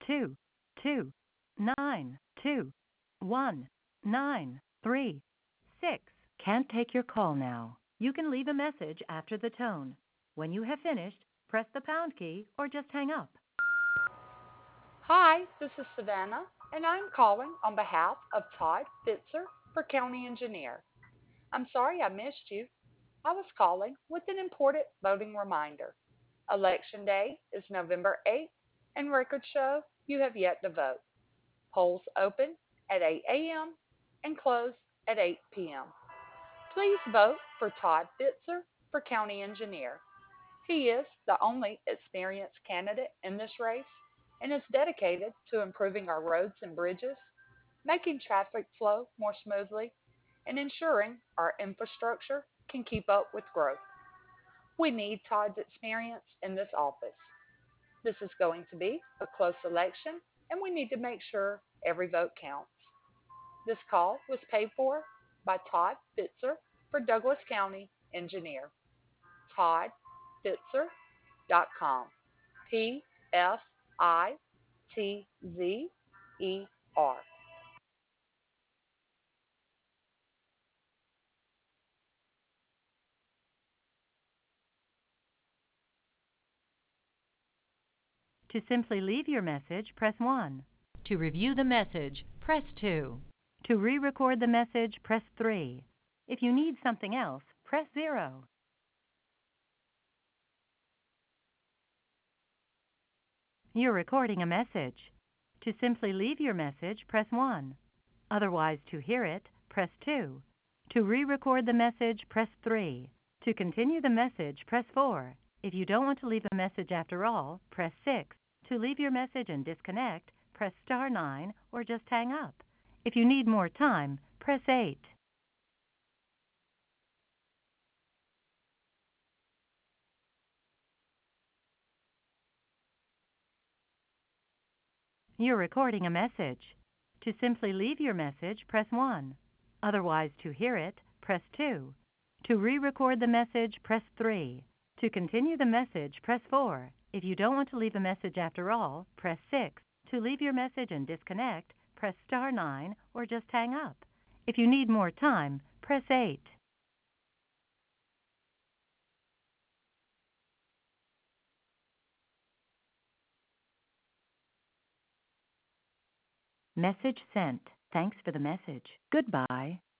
2, 2, 9, 2, 1, 9, 3, 6. Can't take your call now. You can leave a message after the tone. When you have finished, press the pound key or just hang up. Hi, this is Savannah, and I'm calling on behalf of Todd Fitzer for County Engineer. I'm sorry I missed you. I was calling with an important voting reminder. Election Day is November 8th, and records show you have yet to vote. Polls open at 8 a.m. and close at 8 p.m. Please vote for Todd Fitzer for County Engineer. He is the only experienced candidate in this race and is dedicated to improving our roads and bridges, making traffic flow more smoothly, and ensuring our infrastructure can keep up with growth. We need Todd's experience in this office. This is going to be a close election, and we need to make sure every vote counts. This call was paid for by Todd Fitzer for Douglas County Engineer. ToddFitzer.com. Fitzer. To simply leave your message, press 1. To review the message, press 2. To re-record the message, press 3. If you need something else, press 0. You're recording a message. To simply leave your message, press 1. Otherwise, to hear it, press 2. To re-record the message, press 3. To continue the message, press 4. If you don't want to leave a message after all, press 6. To leave your message and disconnect, press star 9 or just hang up. If you need more time, press 8. You're recording a message. To simply leave your message, press 1. Otherwise, to hear it, press 2. To re-record the message, press 3. To continue the message, press 4. If you don't want to leave a message after all, press 6. To leave your message and disconnect, press star 9 or just hang up. If you need more time, press 8. Message sent. Thanks for the message. Goodbye.